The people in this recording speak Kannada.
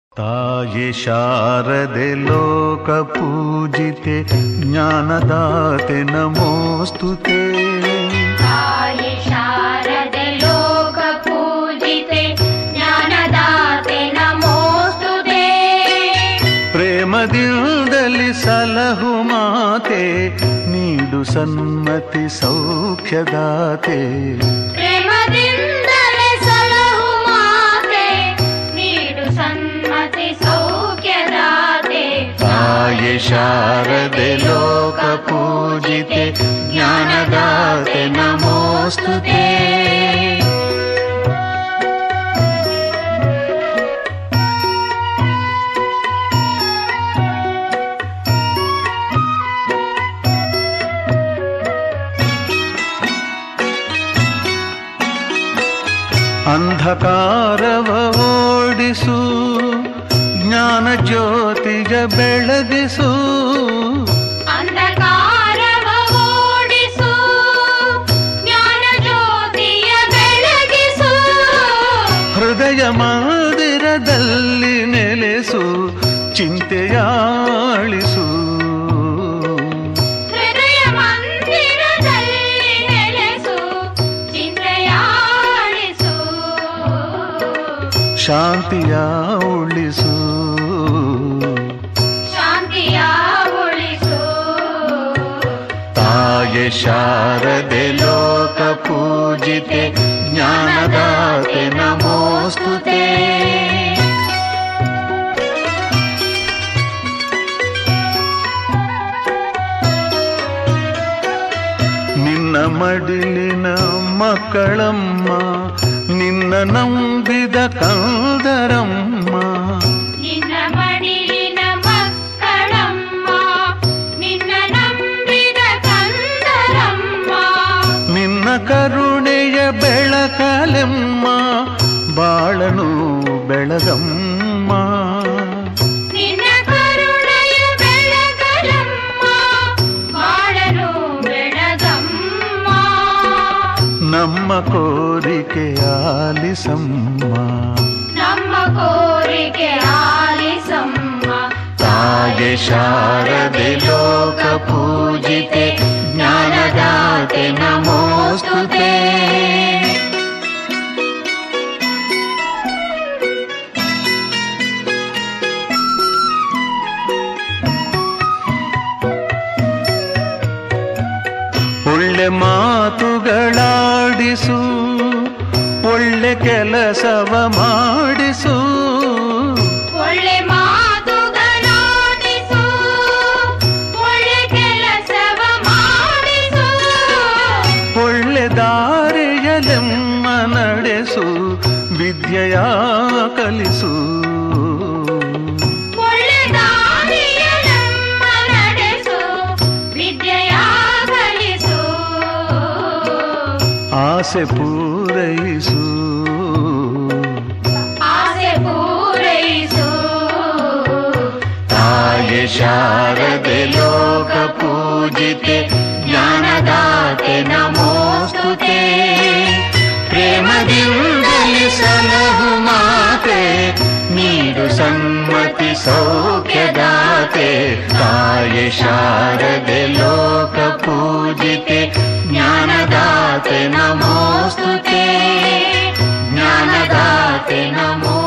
ತಾಯೆ ಶಾರದೆ ಲೋಕ ಪೂಜಿತೆ ಜ್ಞಾನದಾತೆ ನಮೋಸ್ತುತೆ. ತಾಯೆ ಶಾರದೆ ಲೋಕ ಪೂಜಿತೆ ಜ್ಞಾನದಾತೆ ನಮೋಸ್ತುತೆ. ಪ್ರೇಮದಿಂದಲಿ ಸಲಹು ಮಾತೆ ನೀಡು ಸನ್ಮತಿ ಸೌಖ್ಯದಾತೆ. ಪ್ರೇಮದಿಂದಲೇ ಸಲಹು ಮಾತೆ ನೀಡು ಸನ್ಮತಿ ಸೌಖ್ಯದಾತೆ. ತಾಯೆ ಶಾರದೆ ಲೋಕ ಪೂಜಿತೆ ಜ್ಞಾನದಾತೆ ನಮೋಸ್ತುತೆ. ಅಂಧಕಾರವ ಓಡಿಸು ಜ್ಞಾನ ಜ್ಯೋತಿಯ ಬೆಳಗಿಸು. ಅಂಧಕಾರವ ಓಡಿಸು ಜ್ಞಾನ ಜ್ಯೋತಿಯ ಬೆಳಗಿಸು. ಹೃದಯ ಮಂದಿರದಲ್ಲಿ ನೆಲೆಸು ಚಿಂತೆಯಾಳಿಸು. ಹೃದಯ ಮಂದಿರದಲ್ಲಿ ನೆಲೆಸು ಚಿಂತೆಯಾಳಿಸು. ಶಾಂತಿಯ ಉಳಿಸು ಶಾಂತಿಯ ಉಳಿಸು. ತಾಯೆ ಶಾರದೆ ಲೋಕ ಪೂಜಿತೆ ಜ್ಞಾನದಾತೆ ನಮೋಸ್ತುತೆ. ನಿನ್ನ ಮಡಿಲಿನ ಮಕ್ಕಳಮ್ಮ ನಿನ್ನ ನಂಬಿದ ಕಂದರಮ್ಮ. ನಿನ್ನ ಮಡಿಲಿನ ಮಕ್ಕಳಮ್ಮ ನಿನ್ನ ನಂಬಿದ ಕಂದರಮ್ಮ. ನಿನ್ನ ಕರುಣೆಯ ಬೆಳಕಲೆಮ್ಮ ಬಾಳನು ಬೆಳಗಮ್ಮ. ನಿನ್ನ ಕರುಣೆಯ ಬೆಳಗಲಮ್ಮ ಬಾಳನು ಬೆಳಗಮ್ಮ. ನಮ್ಮ ಕೋರಿಕೆ ಆಲಿಸಮ್ಮ. ನಮ್ಮ ಕೋರಿಕೆ ಆಲಿಸಮ್ಮ. ತಾಯೆ ಶಾರದೆ ಲೋಕ ಪೂಜಿತೆ ಜ್ಞಾನದಾತೆ ನಮೋಸ್ತುತೆ. ಒಳ್ಳೆ ಮಾತುಗಳಾಡಿಸು ಒಳ್ಳೆ ಕೆಲಸವ ಮಾಡಿಸು. ಒಳ್ಳೆ ಮಾತುಗಳಾಡಿಸು ಒಳ್ಳೆ ಕೆಲಸವ ಮಾಡಿಸು. ಒಳ್ಳೆ ದಾರಿಯಲೆಮ್ಮ ನಡೆಸು ವಿದ್ಯೆಯ ಕಲಿಸು. ಒಳ್ಳೆ ದಾರಿಯಲೆಮ್ಮ ನಡೆಸು ವಿದ್ಯೆಯ ಕಲಿಸು. ಆಸೆ ಪೂರೈಸು ಆಸೆ ಪೂರೈಸು. ತಾಯೆ ಶಾರದೆ ಲೋಕ ಪೂಜಿತೆ ಜ್ಞಾನದಾತೆ ನಮೋಸ್ತುತೆ. ಪ್ರೇಮದಿಂದಲಿ ಸಲಹು ಮಾತೆ ನೀಡು ಸನ್ಮತಿ ಸೌಖ್ಯದಾತೆ. ತಾಯೆ ಶಾರದೆ ಲೋಕ ಪೂಜಿತೆ ಜ್ಞಾನದಾತೆ ನಮೋಸ್ತುತೆ. ಜ್ಞಾನದಾತೆ ನಮೋ